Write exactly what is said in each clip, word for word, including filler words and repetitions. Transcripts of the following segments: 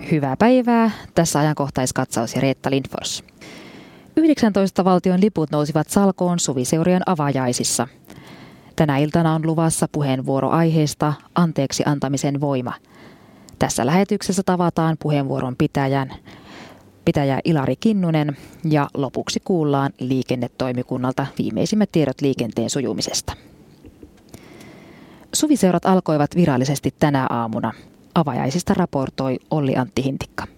Hyvää päivää. Tässä ajankohtaiskatsaus ja Reetta Lindfors. yhdeksäntoista valtion liput nousivat salkoon suviseurojen avajaisissa. Tänä iltana on luvassa puheenvuoro aiheesta Anteeksi antamisen voima. Tässä lähetyksessä tavataan puheenvuoron pitäjän, pitäjä Ilari Kinnunen ja lopuksi kuullaan liikennetoimikunnalta viimeisimmät tiedot liikenteen sujumisesta. Suviseurat alkoivat virallisesti tänä aamuna. Avajaisista raportoi Olli-Antti Hintikka.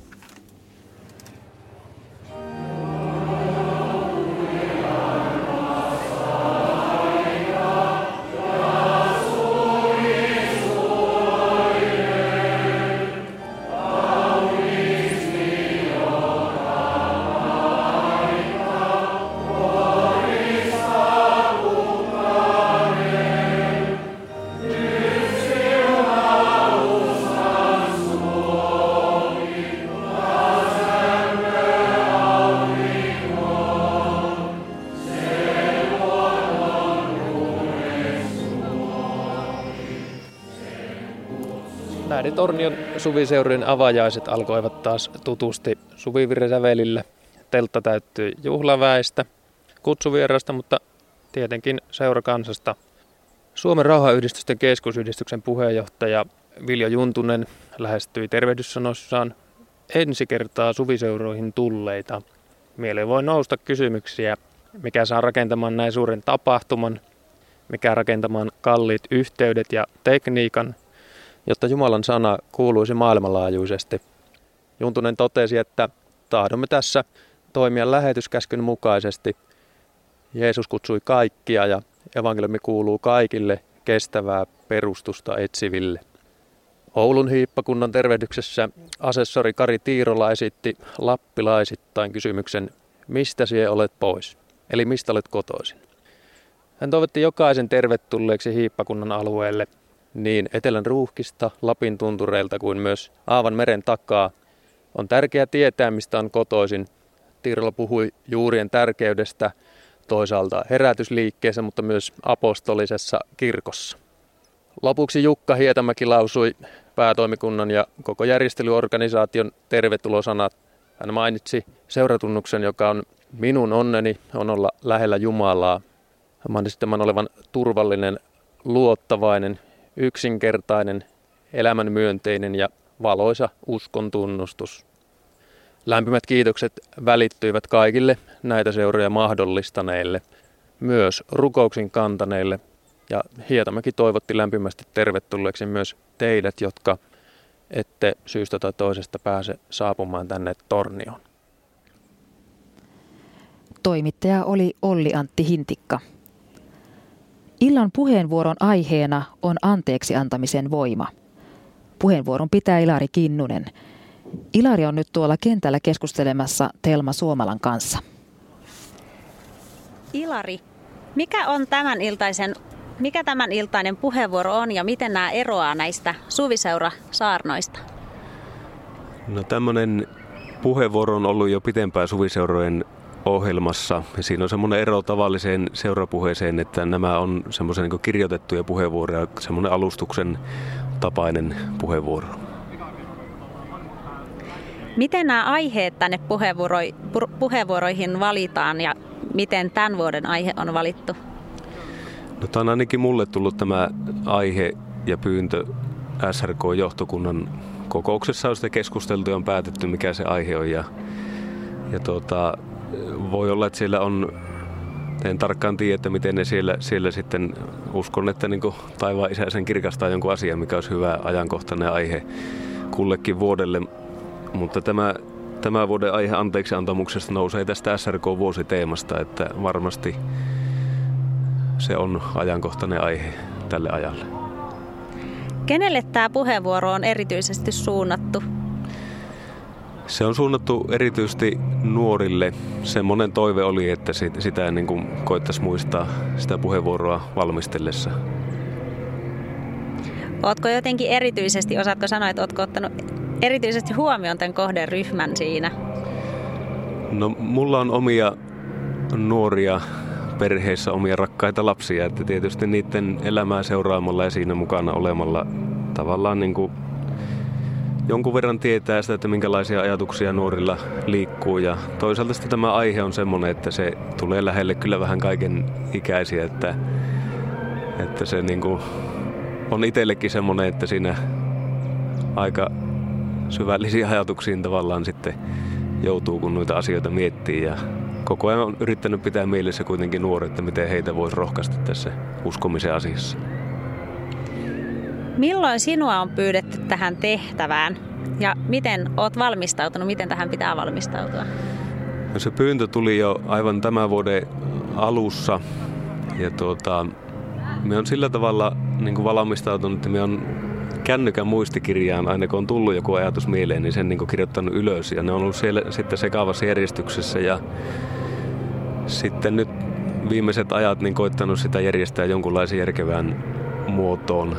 Näiden Tornion suviseurojen avajaiset alkoivat taas tutusti suvivirresävelillä. Teltta täyttyi juhlaväestä, kutsuvierasta, mutta tietenkin seurakansasta. Suomen rauhanyhdistysten keskusyhdistyksen puheenjohtaja Viljo Juntunen lähestyi tervehdyssanoissaan ensi kertaa suviseuroihin tulleita. Mieleen voi nousta kysymyksiä, mikä saa rakentamaan näin suuren tapahtuman, mikä rakentamaan kalliit yhteydet ja tekniikan, jotta Jumalan sana kuuluisi maailmanlaajuisesti. Juntunen totesi, että tahdomme tässä toimia lähetyskäskyn mukaisesti. Jeesus kutsui kaikkia ja evankeliumi kuuluu kaikille kestävää perustusta etsiville. Oulun hiippakunnan tervehdyksessä asessori Kari Tiirola esitti lappilaisittain kysymyksen, mistä sie olet pois, eli mistä olet kotoisin. Hän toivotti jokaisen tervetulleeksi hiippakunnan alueelle niin etelän ruuhkista, Lapin tuntureilta kuin myös Aavan meren takaa. On tärkeää tietää, mistä on kotoisin. Tiirola puhui juurien tärkeydestä toisaalta herätysliikkeessä, mutta myös apostolisessa kirkossa. Lopuksi Jukka Hietamäki lausui päätoimikunnan ja koko järjestelyorganisaation tervetulosanat. Hän mainitsi seuratunnuksen, joka on minun onneni, on olla lähellä Jumalaa. Hän mainitsi tämän olevan turvallinen, luottavainen, yksinkertainen, elämänmyönteinen ja valoisa uskon tunnustus. Lämpimät kiitokset välittyivät kaikille näitä seuroja mahdollistaneille, myös rukouksin kantaneille. Ja Hietamäki toivotti lämpimästi tervetulleeksi myös teidät, jotka ette syystä tai toisesta pääse saapumaan tänne Tornioon. Toimittaja oli Olli-Antti Hintikka. Illan puheenvuoron aiheena on anteeksi antamisen voima. Puheenvuoron pitää Ilari Kinnunen. Ilari on nyt tuolla kentällä keskustelemassa Telma Suomalan kanssa. Ilari, mikä on tämän iltaisen, mikä tämän iltainen puheenvuoro on ja miten nämä eroaa näistä suviseurasaarnoista? No tämmöinen puheenvuoro on ollut jo pitempään suviseurojen ohjelmassa. Ja siinä on semmoinen ero tavalliseen seurapuheeseen, että nämä on semmoisia niin kuin kirjoitettuja puheenvuoroja, semmoinen alustuksen tapainen puheenvuoro. Miten nämä aiheet tänne puheenvuoroihin valitaan ja miten tämän vuoden aihe on valittu? No, tämä on ainakin mulle tullut tämä aihe ja pyyntö S R K-johtokunnan kokouksessa on sitä keskusteltu ja on päätetty, mikä se aihe on. Ja, ja tuota, voi olla, että siellä on, en tarkkaan tiedä, että miten ne siellä, siellä sitten, uskon, että niin kuin taivaan isä sen kirkastaa jonkun asian, mikä olisi hyvä ajankohtainen aihe kullekin vuodelle. Mutta tämä, tämä vuoden aihe anteeksiantamuksesta nousee tästä S R K-vuositeemasta, että varmasti se on ajankohtainen aihe tälle ajalle. Kenelle tämä puheenvuoro on erityisesti suunnattu? Se on suunnattu erityisesti nuorille. Semmoinen toive oli, että sitä niin kuin koettaisiin muistaa sitä puheenvuoroa valmistellessa. Ootko jotenkin erityisesti, osaatko sanoa, että ootko ottanut erityisesti huomioon tämän kohderyhmän siinä? No mulla on omia nuoria perheissä, omia rakkaita lapsia, että tietysti niiden elämää seuraamalla ja siinä mukana olemalla tavallaan niin kuin jonkun verran tietää sitä, että minkälaisia ajatuksia nuorilla liikkuu. Ja toisaalta sitten tämä aihe on semmoinen, että se tulee lähelle kyllä vähän kaiken ikäisiä, että, että se niin kuin on itsellekin semmoinen, että siinä aika syvällisiin ajatuksiin tavallaan sitten joutuu, kun noita asioita miettii. Ja koko ajan on yrittänyt pitää mielessä kuitenkin nuoret, että miten heitä voisi rohkaista tässä uskomisen asiassa. Milloin sinua on pyydetty tähän tehtävään ja miten olet valmistautunut, miten tähän pitää valmistautua? No se pyyntö tuli jo aivan tämän vuoden alussa ja tuota, me on sillä tavalla niin kuin valmistautunut, että me on kännykän muistikirjaan, aina kun on tullut joku ajatus mieleen, niin sen niin kuin kirjoittanut ylös ja ne on ollut siellä sitten sekaavassa järjestyksessä ja sitten nyt viimeiset ajat niin koittanut sitä järjestää jonkunlaisen järkevään muotoon.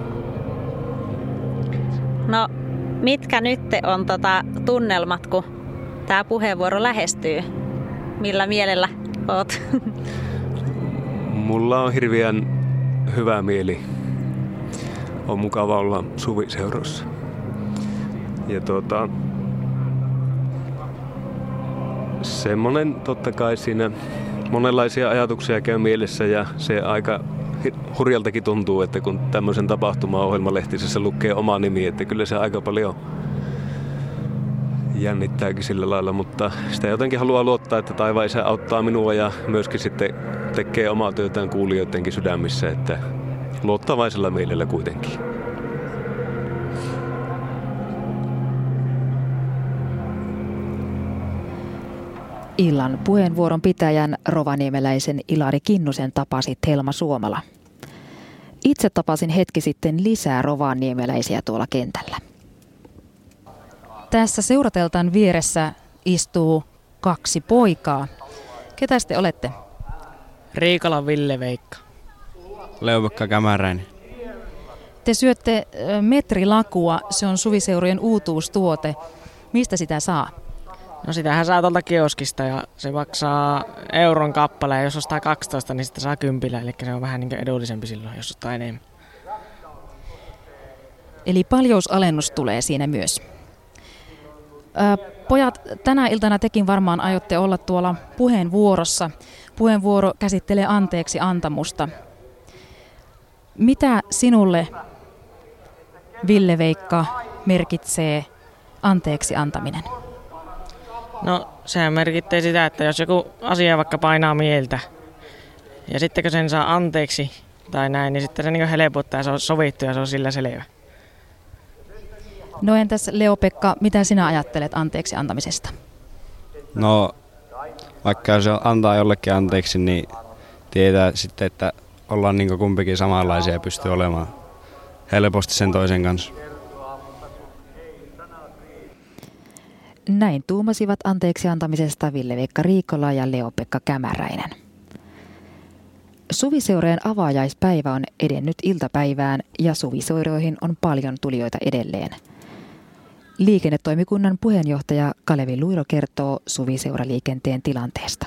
No, mitkä nyt on tota tunnelmat, kun tämä puheenvuoro lähestyy? Millä mielellä oot? Mulla on hirveän hyvä mieli. On mukava olla suviseurossa. Ja tuota, semmoinen totta kai siinä monenlaisia ajatuksia käy mielessä ja se aika hurjaltakin tuntuu, että kun tämmöisen tapahtuma-ohjelmalehtisessä lukee oma nimi, että kyllä se aika paljon jännittääkin sillä lailla, mutta sitä jotenkin haluaa luottaa, että taivaan isä auttaa minua ja myöskin sitten tekee omaa työtään kuulijoidenkin sydämissä, että luottavaisella mielellä kuitenkin. Illan puheenvuoron pitäjän rovaniemeläisen Ilari Kinnusen tapasit Helma Suomala. Itse tapasin hetki sitten lisää rovaniemeläisiä tuolla kentällä. Tässä seurateltan vieressä istuu kaksi poikaa. Ketäs te olette? Riikolan Ville-Veikka. Leopekka Kämäräinen. Te syötte metrilakua, se on suviseurojen uutuustuote. Mistä sitä saa? No sitähän saa tuolta kioskista ja se maksaa euron kappale ja jos ostaa kaksitoista, niin sitten saa kympillä. Eli se on vähän niin kuin edullisempi silloin, jos ostaa enemmän. Eli paljousalennus tulee siinä myös. Ää, pojat, tänä iltana tekin varmaan aiotte olla tuolla puheenvuorossa. Puheenvuoro käsittelee anteeksi antamusta. Mitä sinulle, Ville-Veikka, merkitsee anteeksi antaminen? No sehän merkittää sitä, että jos joku asia vaikka painaa mieltä ja sitten kun sen saa anteeksi tai näin, niin sitten se niin helpottaa ja se on sovittu ja se on sillä selvä. No entäs Leo-Pekka, mitä sinä ajattelet anteeksi antamisesta? No vaikka jos antaa jollekin anteeksi, niin tietää sitten, että ollaan niin kumpikin samanlaisia ja pystyy olemaan helposti sen toisen kanssa. Näin tuumasivat anteeksi antamisesta Ville-Veikka Riikola ja Leo-Pekka Kämäräinen. Suviseurojen avajaispäivä on edennyt iltapäivään ja suviseuroihin on paljon tulijoita edelleen. Liikennetoimikunnan puheenjohtaja Kalevi Luiro kertoo suviseuraliikenteen tilanteesta.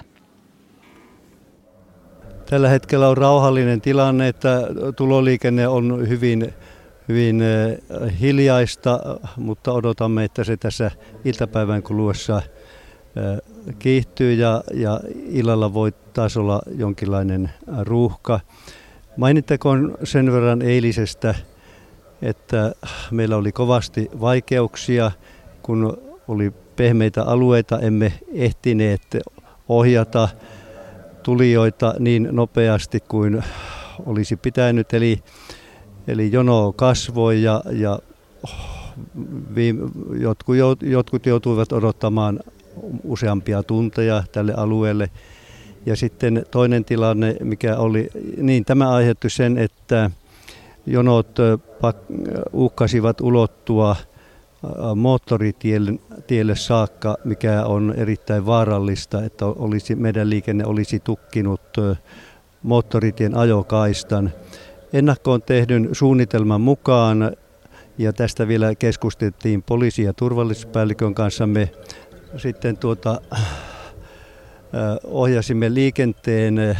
Tällä hetkellä on rauhallinen tilanne, että tuloliikenne on hyvin, hyvin hiljaista, mutta odotamme, että se tässä iltapäivän kuluessa kiihtyy ja, ja illalla voi taas olla jonkinlainen ruuhka. Mainittakoon sen verran eilisestä, että meillä oli kovasti vaikeuksia, kun oli pehmeitä alueita, emme ehtineet ohjata tulijoita niin nopeasti kuin olisi pitänyt, eli, eli jono kasvoi ja, ja viime, jotkut, jotkut joutuivat odottamaan useampia tunteja tälle alueelle. Ja sitten toinen tilanne, mikä oli, niin tämä aiheutti sen, että jonot uhkasivat ulottua moottoritielle saakka, mikä on erittäin vaarallista, että olisi, meidän liikenne olisi tukkinut moottoritien ajokaistan. Ennakkoon tehdyn suunnitelman mukaan, ja tästä vielä keskusteltiin poliisi- ja turvallisuuspäällikön kanssa, me sitten tuota, ohjasimme liikenteen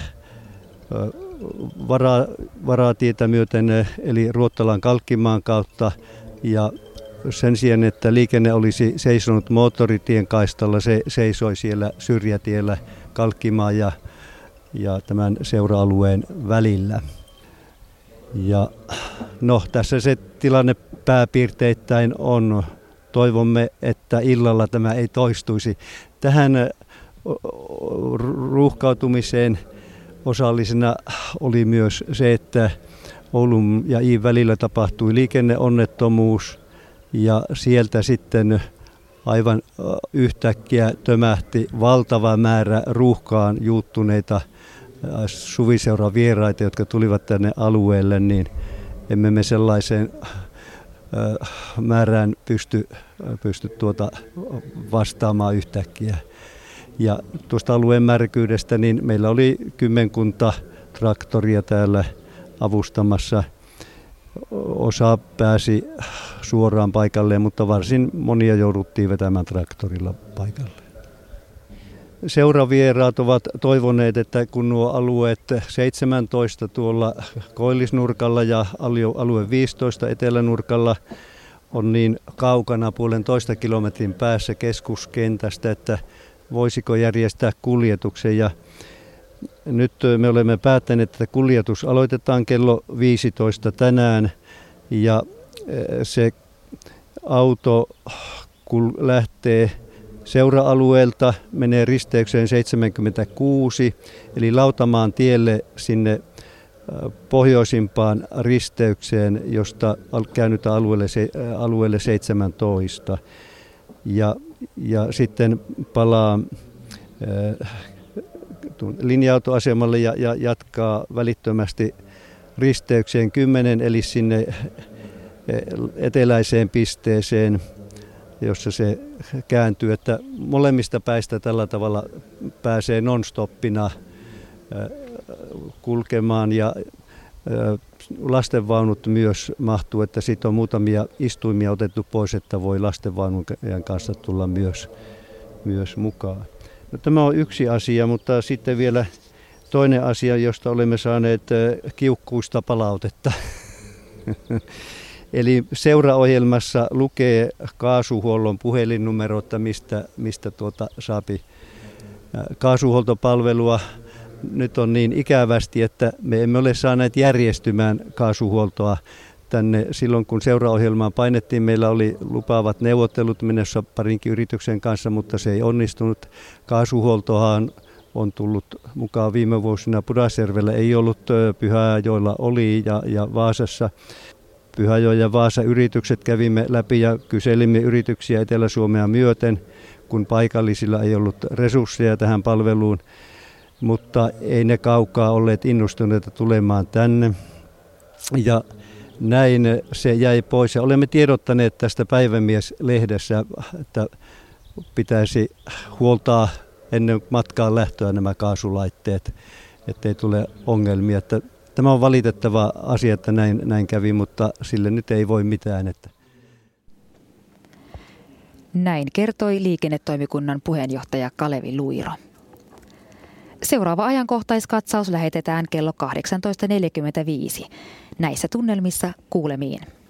vara, varatietä myöten, eli Ruottalan Kalkkimaan kautta, ja sen sijaan, että liikenne olisi seisonut moottoritien kaistalla, se seisoi siellä syrjätiellä Kalkkimaan ja, ja tämän seura-alueen välillä. Ja no, tässä se tilanne pääpiirteittäin on. Toivomme, että illalla tämä ei toistuisi. Tähän ruuhkautumiseen osallisena oli myös se, että Oulun ja Iin välillä tapahtui liikenneonnettomuus ja sieltä sitten aivan yhtäkkiä tömähti valtava määrä ruuhkaan juuttuneita suviseuran vieraita, jotka tulivat tänne alueelle, niin emme me sellaiseen määrään pysty, pysty tuota vastaamaan yhtäkkiä. Ja tuosta alueen märkyydestä niin meillä oli kymmenkunta traktoria täällä avustamassa. Osa pääsi suoraan paikalleen, mutta varsin monia jouduttiin vetämään traktorilla paikalle. Seuravieraat ovat toivoneet, että kun nuo alueet seitsemäntoista tuolla koillisnurkalla ja alue viisitoista etelänurkalla on niin kaukana puolentoista kilometrin päässä keskuskentästä, että voisiko järjestää kuljetuksen. Ja nyt me olemme päättäneet, että kuljetus aloitetaan kello viisitoista tänään ja se auto kun lähtee seura-alueelta, menee risteykseen seitsemänkymmentäkuusi, eli Lautamaan tielle sinne pohjoisimpaan risteykseen, josta käännytään alueelle, alueelle seitsemäntoista. Ja, ja sitten palaa äh, linja-autoasemalle ja, ja jatkaa välittömästi risteykseen kymmenen, eli sinne eteläiseen pisteeseen, jossa se kääntyy, että molemmista päistä tällä tavalla pääsee non-stoppina kulkemaan ja lastenvaunut myös mahtuu, että siitä on muutamia istuimia otettu pois, että voi lastenvaunun kanssa tulla myös, myös mukaan. No, tämä on yksi asia, mutta sitten vielä toinen asia, josta olemme saaneet kiukkuista palautetta. Eli seuraohjelmassa lukee kaasuhuollon puhelinnumero, että mistä, mistä tuota saapi kaasuhuoltopalvelua. Nyt on niin ikävästi, että me emme ole saaneet järjestymään kaasuhuoltoa tänne. Silloin kun seuraohjelmaan painettiin, meillä oli lupaavat neuvottelut mennessä parinkin yrityksen kanssa, mutta se ei onnistunut. Kaasuhuoltohan on tullut mukaan viime vuosina. Pudasjärvellä ei ollut, Pyhäjoella oli ja, ja Vaasassa. Pyhäjoen ja Vaasa yritykset kävimme läpi ja kyselimme yrityksiä Etelä-Suomea myöten, kun paikallisilla ei ollut resursseja tähän palveluun. Mutta ei ne kaukaa olleet innostuneita tulemaan tänne. Ja näin se jäi pois. Ja olemme tiedottaneet tästä Päivämies-lehdessä, että pitäisi huoltaa ennen matkaan lähtöä nämä kaasulaitteet, ettei tule ongelmia. Että tämä on valitettava asia, että näin, näin kävi, mutta sille nyt ei voi mitään. Että. Näin kertoi liikennetoimikunnan puheenjohtaja Kalevi Luiro. Seuraava ajankohtaiskatsaus lähetetään kello kahdeksantoista neljäkymmentäviisi. Näissä tunnelmissa kuulemiin.